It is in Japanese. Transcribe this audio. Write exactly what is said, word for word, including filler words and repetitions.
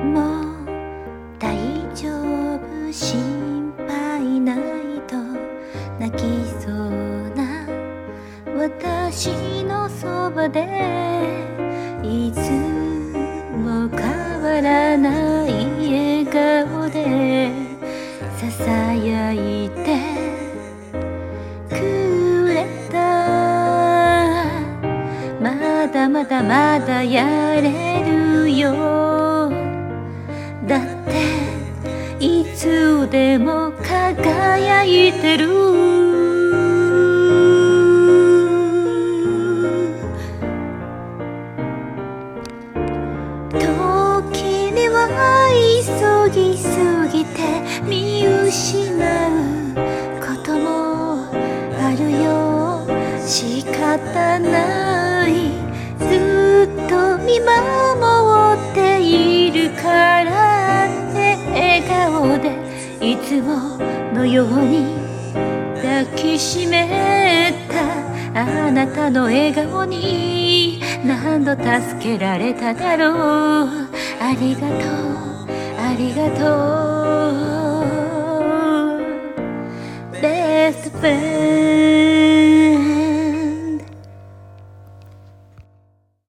も大丈夫、心配ないと泣きそうな私のそばでいつも変わらない笑顔でささやいてくれた。まだまだまだやれるよ、だっていつでも輝いてる。時には急ぎすぎて見失うこともあるよ。仕方ない、ずっと見守っているからって笑顔でいつものように抱きしめたあなたの笑顔に何度助けられただろう。ありがとうありがとうベストフレンド